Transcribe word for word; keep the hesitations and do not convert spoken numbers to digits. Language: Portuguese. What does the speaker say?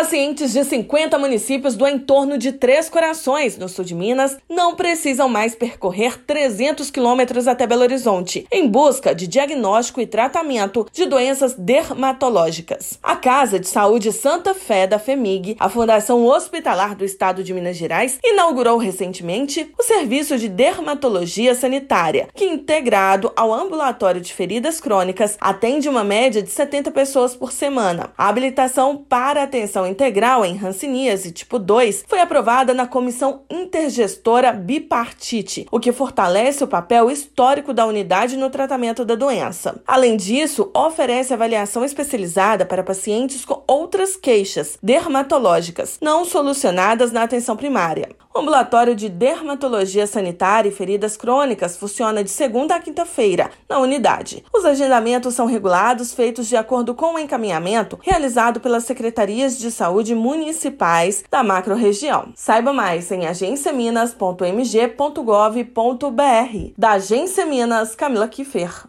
Pacientes de cinquenta municípios do entorno de Três Corações, no sul de Minas, não precisam mais percorrer trezentos quilômetros até Belo Horizonte, em busca de diagnóstico e tratamento de doenças dermatológicas. A Casa de Saúde Santa Fé da FEMIG, a Fundação Hospitalar do Estado de Minas Gerais, inaugurou recentemente o serviço de dermatologia sanitária, que, integrado ao ambulatório de feridas crônicas, atende uma média de setenta pessoas por semana. A habilitação para atenção integral em hanseníase tipo dois foi aprovada na Comissão Intergestora Bipartite, o que fortalece o papel histórico da unidade no tratamento da doença. Além disso, oferece avaliação especializada para pacientes com outras queixas dermatológicas não solucionadas na atenção primária. O ambulatório de dermatologia sanitária e feridas crônicas funciona de segunda a quinta-feira na unidade. Os agendamentos são regulados, feitos de acordo com o encaminhamento realizado pelas secretarias de saúde municipais da macro-região. Saiba mais em agência minas ponto m g ponto gov ponto b r. Da Agência Minas, Camila Kiffer.